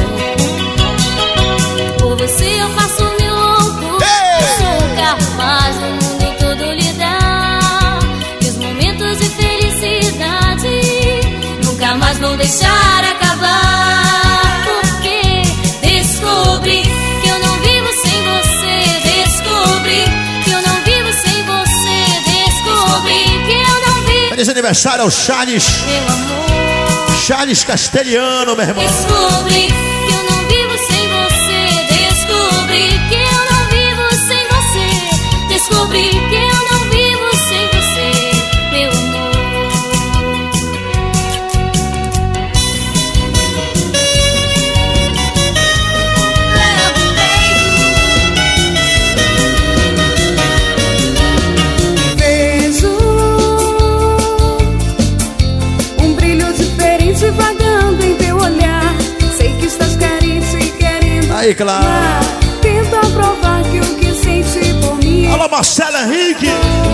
Por você eu faço mil loucuras. Sou capaz do mundo em todo lhe dar. E os momentos de felicidade nunca mais vou deixar acabar. Porque descobri que eu não vivo sem você. Descobri que eu não vivo sem você. Descobri que eu não vivo. Feliz aniversário ao Charles. Meu amor. Charles Castelhano, meu irmão. Descobri que eu não vivo sem você. Descobri que eu não vivo sem você. Descobri que eu não vivo sem você, meu amor. Vejo um brilho diferente vagando em teu olhar. Sei que estás E claro. Tenta provar que o que sente por mim. Alô, Marcela Henrique.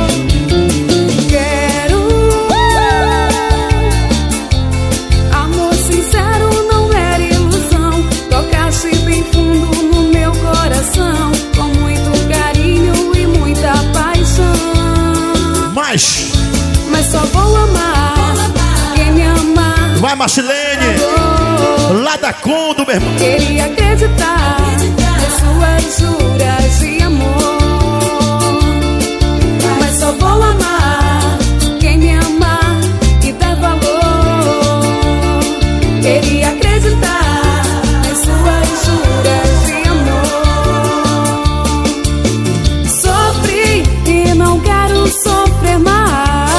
Quero amor sincero, não era ilusão. Tocaste bem fundo no meu coração, com muito carinho e muita paixão. Mas Mas só vou amar quem me amar. vai, Marcelene, lá da Condo, meu irmão. Queria acreditar nas suas juras de amor, mas só vou amar quem me amar e der valor. Queria acreditar nas suas juras de amor. Sofri e não quero sofrer mais.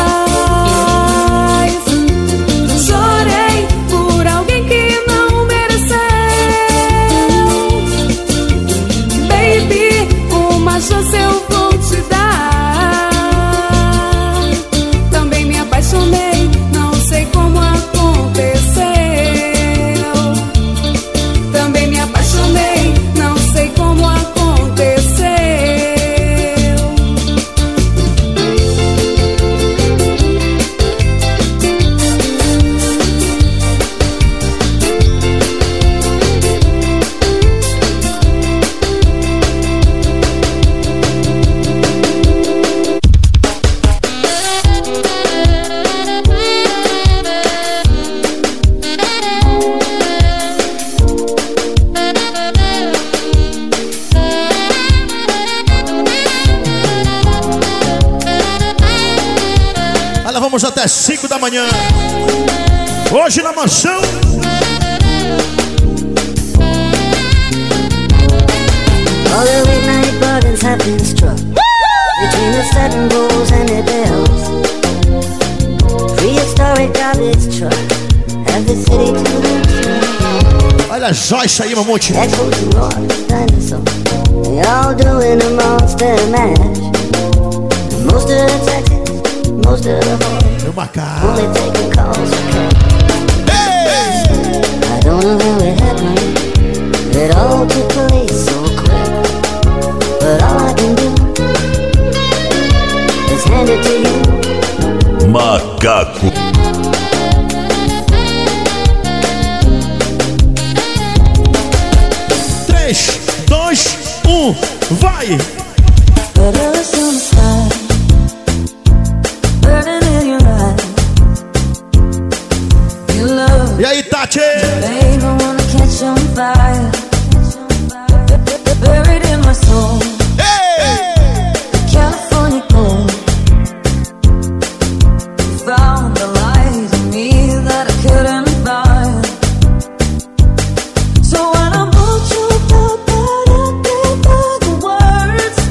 Chorei por alguém que não mereceu. Baby, uma chance eu vou te dar. Também me apaixonei, não sei como aconteceu. Também me apaixonei, não sei como aconteceu. Olha, vamos até cinco da manhã. Hoje na mansão. All the midnight burdens have been struck between the sudden bulls and the bells. Prehistoric garbage truck have the city to themselves. Olha a Joyce aí, Mamute. Echoes and roars, dinosaurs, they all doing a monster mash. Most of the Texans, most of the hoes, Meu macaco. only taking calls for cash. I don't know how it happened. It all took place so quick. But all I can do is hand it to you. Macaco. Três, dois, um, vai! But it was on the side, burning in your eyes. Your love, E aí, Tati? babe, I wanna catch on fire. Buried in my soul, the California gold. Found the light in me that I couldn't find. So when I'm all choked up and I can't find the words,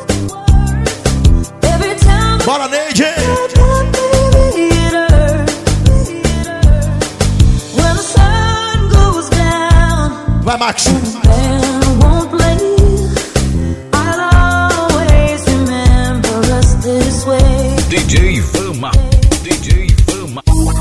every time Bora, Neide! I got baby it hurts. When the sun goes down, Vai, Max! and won't play, I'll always remember us this way. D J Fama, D J Fama.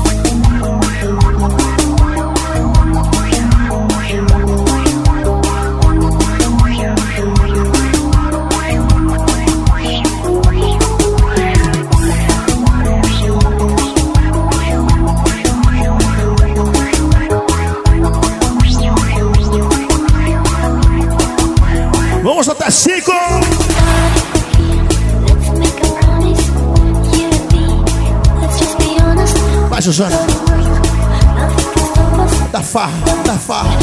Vamos até cinco! Vai, Suzana! Da farra, da farra!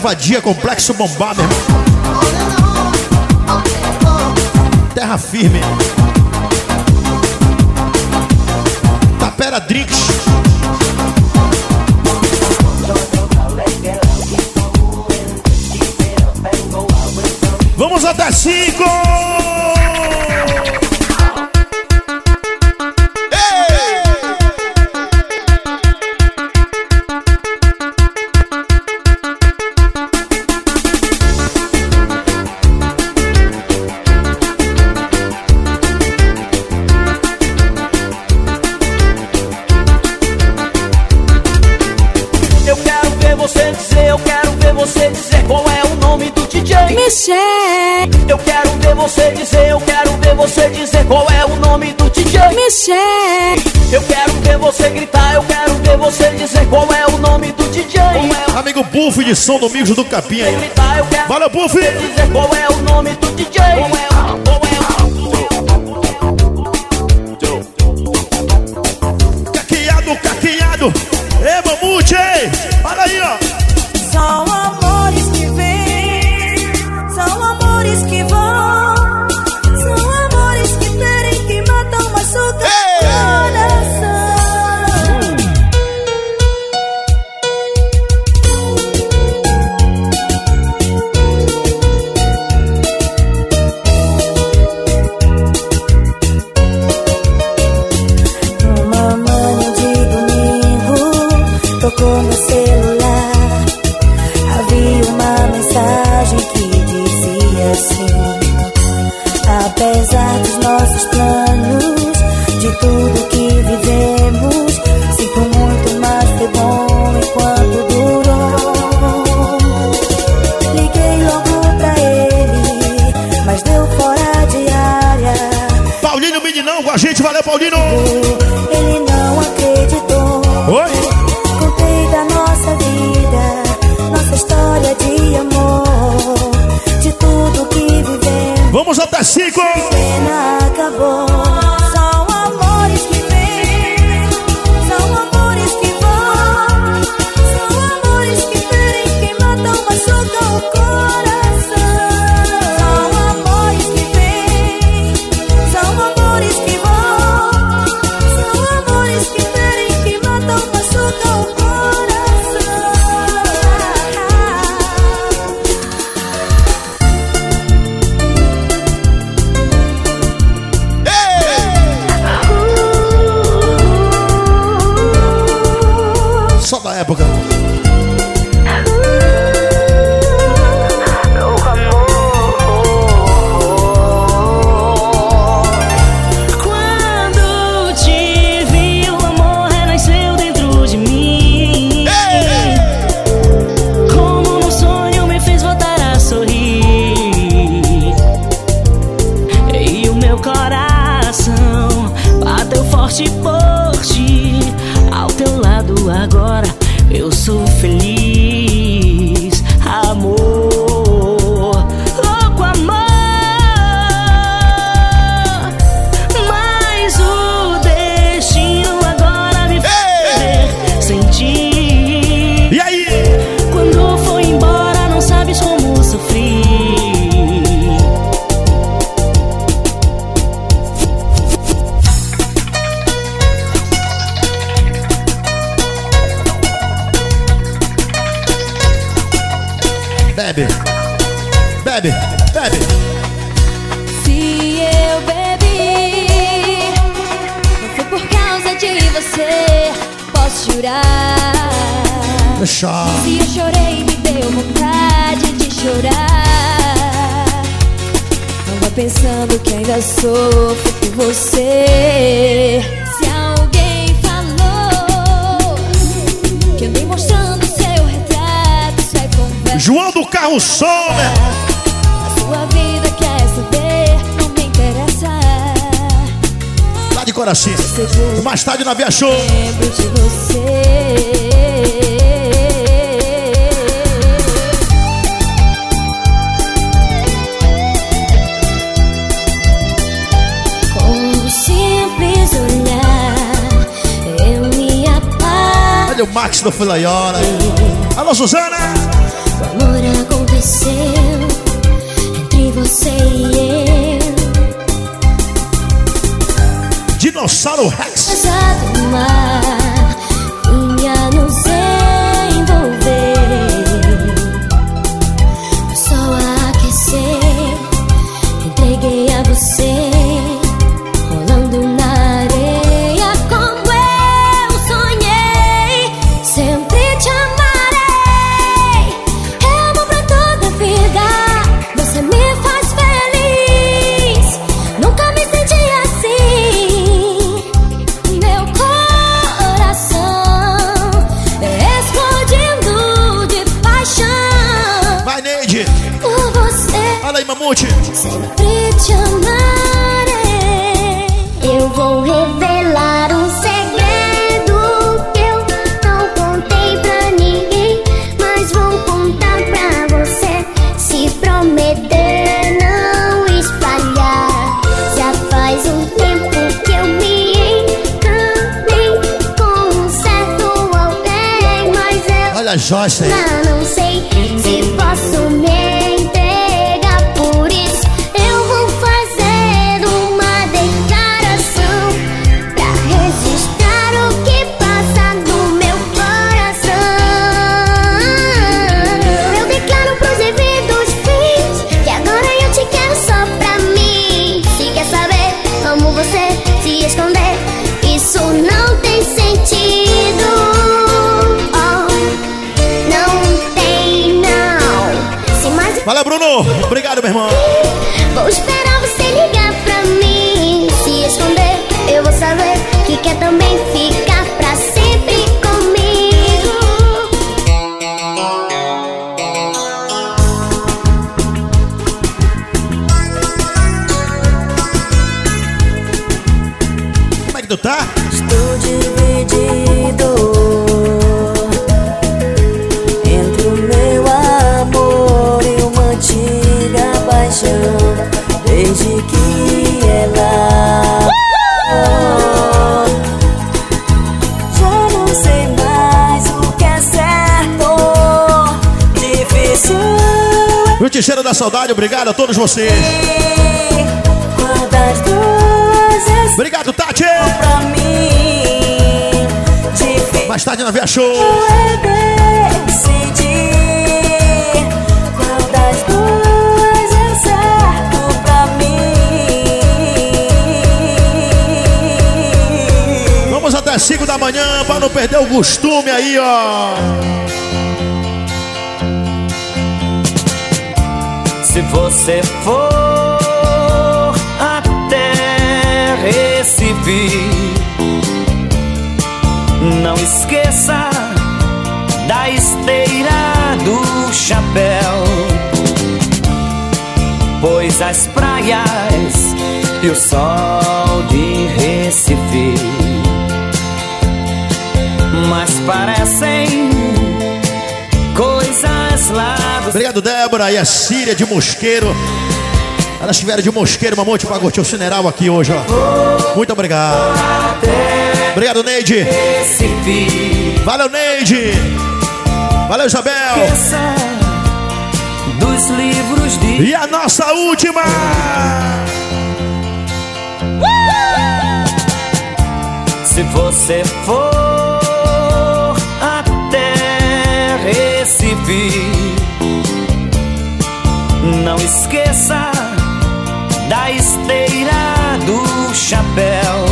Vadia, Complexo Bombá, meu irmão. Terra firme. Tapera Drinks. Vamos até cinco! Eu quero ver você dizer, eu quero ver você dizer qual é o nome do D J. Michel. Eu quero ver você gritar, eu quero ver você dizer qual é o nome do D J. É o... Amigo Buff de São Domingos do Capim aí. Gritar, eu quero Valeu, Buff. Dizer qual é o nome do D J. Qual é o... Qual é o... Caqueado, caqueado. Ê, Mamute, olha aí, ó. São amores que vêm, são amores que vão, são amores que querem, que matam, machucam o coração. Uma manhã de domingo, tocou meu celular. Havia uma mensagem que dizia assim: apesar dos nossos planos, de tudo que vivemos, sinto muito, mas foi bom enquanto durou. Liguei logo pra ele, mas deu fora de área. Paulinho Meninão com a gente, valeu, Paulinho. Ele não acreditou. Oi? Contei da nossa vida, nossa história de amor, de tudo que vivemos. Vamos até cinco. A cena acabou. São amores que vêm, são amores que vão, são amores que ferem, que matam, machucam o coração. São amores que vêm, são amores que vão, são amores que ferem, que matam, machucam o coração. Só da época. Quando te vi, o amor renasceu dentro de mim. Como num sonho me fez voltar a sorrir. E o meu coração bateu forte por ti. Ao teu lado agora eu sou feliz, amor, louco amor. Mas o destino agora me fez sentir. E aí? Quando foi embora não sabes como sofri. Bebe, bebe, bebe. Se eu bebi, não foi por causa de você, posso jurar. Deixa. Se eu chorei, me deu vontade de chorar. Não é pensando que ainda sofro por você. Se alguém falou que andei mostrando seu retrato, isso é conversa. João do Carro Som, né? A sua vida quer saber, não me interessa. Lá de Coraci. Mais tarde na Via Show. Lembro de você. Com um simples olhar, eu me apago. Olha o Max do Filaiola. Alô, Suzana. O amor aconteceu entre você e eu. Dinossauro Rex. Asa do mar vinha nos envolver. O sol a aquecer, entreguei a você, rolando na areia como eu sonhei. Sempre te amarei, eu vou pra toda a vida. Você me faz feliz, nunca me senti assim. Meu coração explodindo de paixão. Vai, Neide. Por você. Fala aí, Mamute. Sempre te amarei. Eu vou revelar um segredo que eu não contei pra ninguém, mas vou contar pra você. Se prometer não espalhar. Já faz um tempo que eu me encanei com um certo alguém, mas eu Olha a Joyce aí. ainda não sei se posso me entregar. Por isso eu vou fazer uma declaração pra registrar o que passa no meu coração. Eu declaro pros devidos fins que agora eu te quero só pra mim. Se quer saber, amo você, se esconder, isso não tem sentido. Oh, não tem não. Se mais Valeu, Bruno. Obrigado, meu irmão. vou esperar você ligar pra mim. Se esconder, eu vou saber que quer também ficar pra sempre comigo. Como é que tu tá? Estou dividido entre o meu amor e uma antiga paixão. Desde que ela já não sei mais o que é certo. Difícil Justiceiro da Saudade, obrigado a todos vocês. quantas dores Obrigado, Tati. pra mim. Difícil Mais tarde na Via Show. é decidir qual das duas é certo pra mim. Vamos até cinco da manhã pra não perder o costume aí, ó. Se você for até Recife, não esqueça da esteira do chapéu, pois as praias e o sol de Recife mas parecem coisas lá do... Obrigado, Débora e a Síria de Mosqueiro. Elas estiveram de Mosqueiro, Mamute, pra curtir o Cineral aqui hoje, ó. Muito obrigado. Obrigado, Neide. Valeu, Neide. Valeu, Isabel. Dos livros de... E a nossa última. Se você for até Recife, não esqueça da esteira do chapéu,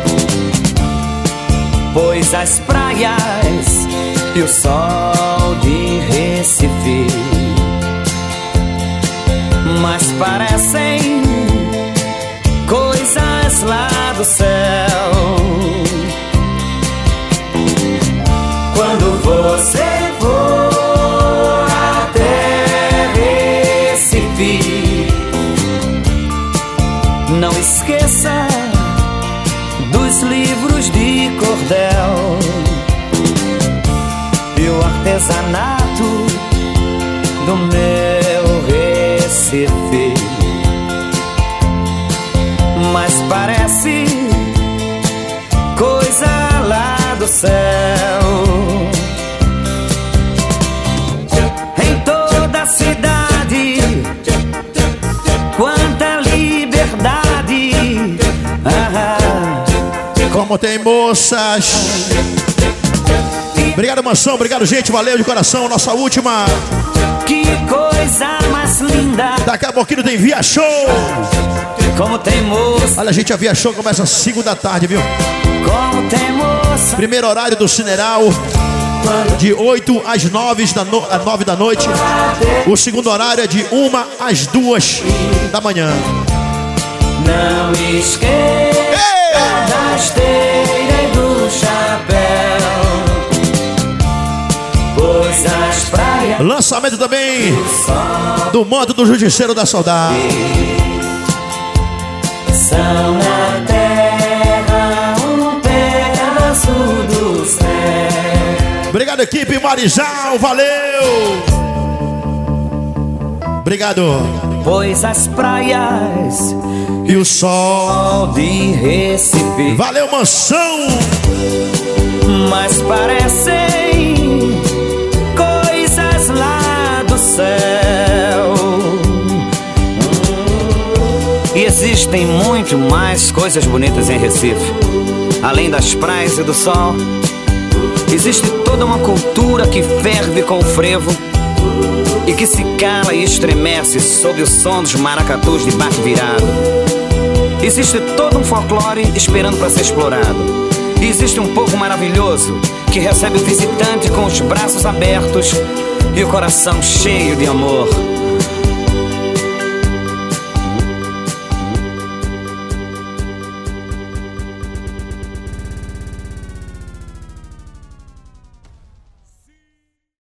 pois as praias e o sol de Recife mas parecem coisas lá do céu. Quando você for até Recife, não esqueça dos livros de cordel e o artesanato do meu Recife. Mas parece coisa lá do céu. Em todo Como tem moças. Obrigado, Mansão. Obrigado, gente. Valeu de coração. Nossa última. Que coisa mais linda. Daqui a pouquinho tem Via Show. Como tem moça. Olha, gente, a Via Show começa às cinco da tarde, viu? Como tem moça. Primeiro horário do Cineral, de oito às nove da, no... às nove da noite. O segundo horário é de uma às duas da manhã. Não esqueça da esteira e do chapéu, pois as praias. Lançamento também do modo do Judiceiro da Saudade. São na terra um pedaço do céu. Obrigado, equipe Marizal, valeu! Obrigado. Pois as praias e o sol de Recife, valeu, Mansão! Mas parecem coisas lá do céu. E existem muito mais coisas bonitas em Recife. Além das praias e do sol, existe toda uma cultura que ferve com o frevo e que se cala e estremece sob o som dos maracatus de baque virado. Existe todo um folclore esperando para ser explorado. E existe um povo maravilhoso que recebe o visitante com os braços abertos e o coração cheio de amor.